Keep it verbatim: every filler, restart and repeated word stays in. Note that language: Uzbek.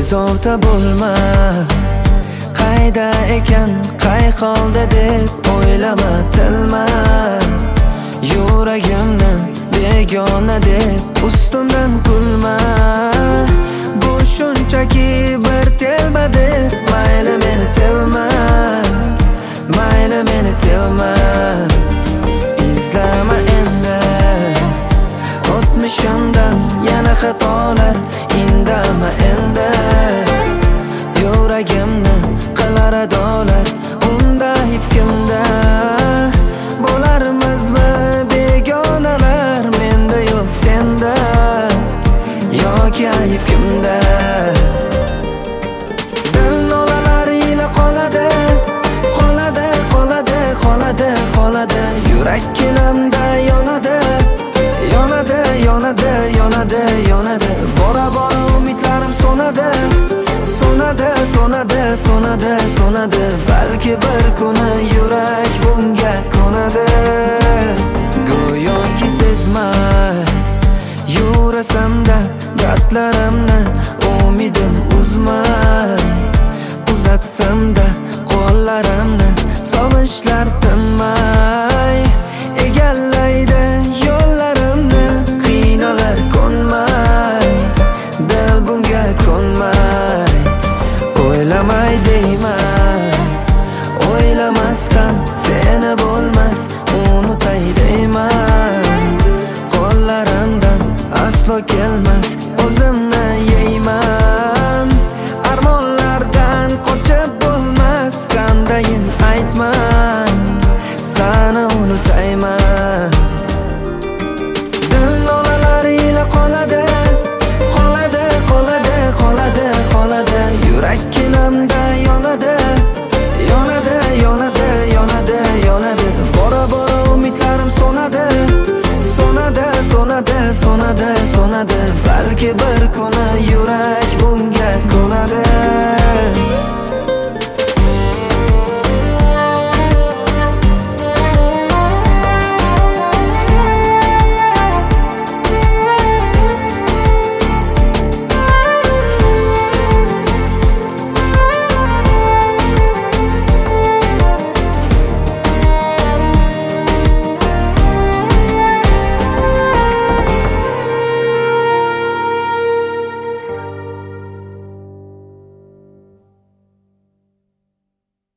bezovta bo'lma. Qayda ekan, qay holda deb o'ylama, tilma. Yuragimni begona deb ustimdan kulma. Bu shunchaki bir telba deb mayli meni sevma, mayli meni sevma. İzlama endi o'tmishimdan yana xatolar, indama endi. Yuragimni qilar adolar, unda hech kimda bo'larmizmi begonalar, menda yo'q senda yoki ayb kimda. Dil nolalari ila qoladi, qoladi, qoladi, qoladi, qoladi. Yurak kelamda yonadi, yonadi, yonadi, yonadi, yonadi. Bora bora umidlarim so'nadi, so'nadi, so'nadi, so'nadi, so'nadi. Balki bir kuni yurak bunga ko'nadi. Go'yoki sezmay yurasamda dardlarimni, umidim uzmay uzatsamda qo'llarimni, sog'inchlar tinmay egallaydi yo'llarimni. Qiynolar ko'nmay, dil bunga ko'nmay. O'ylamay deyman, o'ylamasdan seni bo'lmas, unutay deyman. Qo'llarimdan aslo kelmas